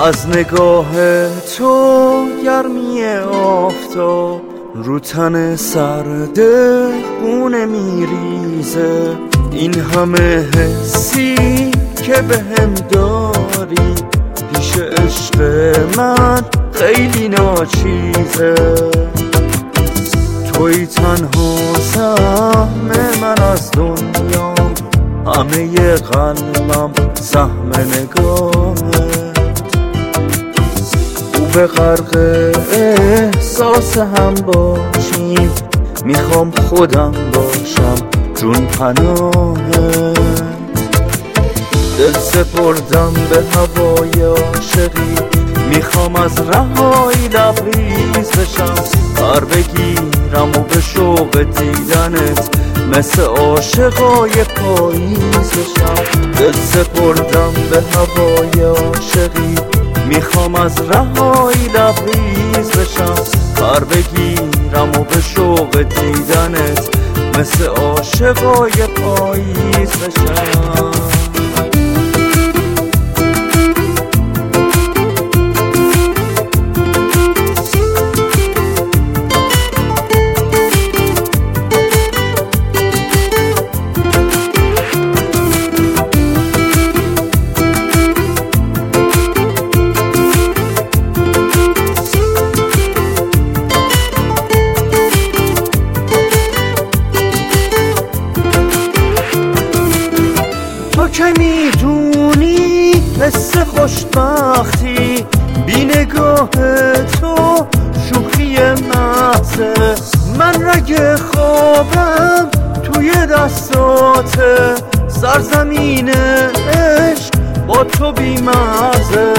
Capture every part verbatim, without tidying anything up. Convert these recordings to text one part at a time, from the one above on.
از نگاه تو گرمی آفتاب رو تن سرد خونه میریزه. این همه حسی که بهم داری پیش عشق من خیلی ناچیزه. توی تنها سهم من از دنیا، همه قلبم سهم نگاهه. او به غرق احساس هم باشیم، میخوام خودم باشم جون پناهه. دل سپردم به هوای عاشقی، میخوام از رهایی لبریز بشم. پر بگیرم و به شوق دیدنت مثل عاشقای پاییز بشم. دل سپردم به هوای عاشقی، میخوام از رهایی لبریز بشم. پر بگیرم و به شوق دیدنت مثل عاشقای پاییز بشم. تو که میدونی حس خوشبختی بی نگاه تو شوخی محضه. من رگ خوابم توی دستاته، سرزمین عشق با تو بی مزه.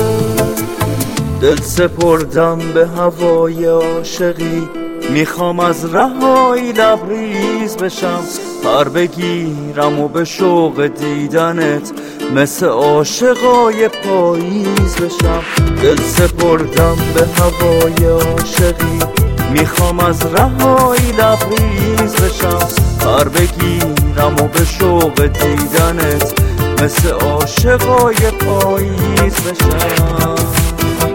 دل سپردم به هوای عاشقی، میخوام از رهایی لبریز بشم. پر بگیرم و به شوق دیدنت مثل عاشقای پاییز بشم. دل سپردم به هوای عاشقی، میخوام از رهایی لبریز بشم. پر بگیرم و به شوق دیدنت مثل عاشقای پاییز بشم.